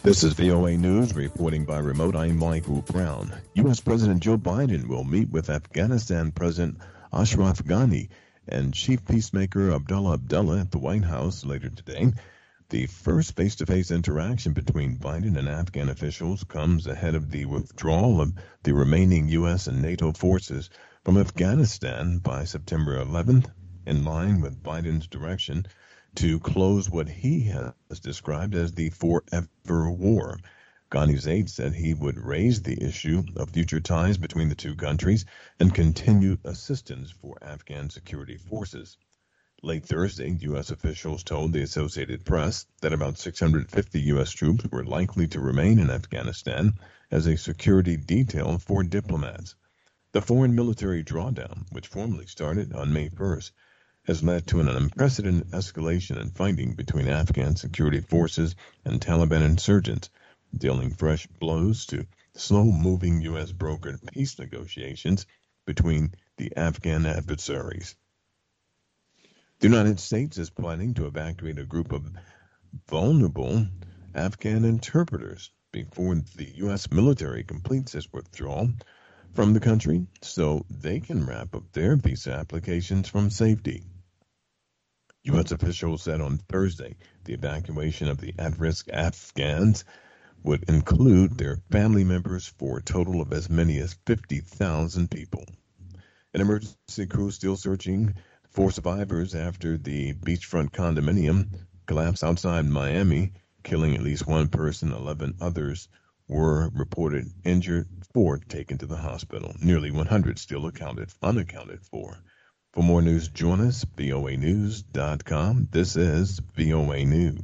This is VOA News reporting by remote. I'm Michael Brown. U.S. President Joe Biden will meet with Afghanistan President Ashraf Ghani and Chief Peacemaker Abdullah Abdullah at the White House later today. The first face-to-face interaction between Biden and Afghan officials comes ahead of the withdrawal of the remaining U.S. and NATO forces from Afghanistan by September 11th, in line with Biden's direction to close what he has described as the forever war. Ghani's aide said he would raise the issue of future ties between the two countries and continue assistance for Afghan security forces. Late Thursday, U.S. officials told the Associated Press that about 650 U.S. troops were likely to remain in Afghanistan as a security detail for diplomats. The foreign military drawdown, which formally started on May 1st, has led to an unprecedented escalation in fighting between Afghan security forces and Taliban insurgents, dealing fresh blows to slow-moving U.S. brokered peace negotiations between the Afghan adversaries. The United States is planning to evacuate a group of vulnerable Afghan interpreters before the U.S. military completes its withdrawal from the country so they can wrap up their visa applications from safety. U.S. officials said on Thursday the evacuation of the at-risk Afghans would include their family members for a total of as many as 50,000 people. An emergency crew still searching for survivors after the beachfront condominium collapsed outside Miami, killing at least one person. 11 others were reported injured, 4 taken to the hospital. Nearly 100 still unaccounted for. For more news, join us, voanews.com. This is VOA News.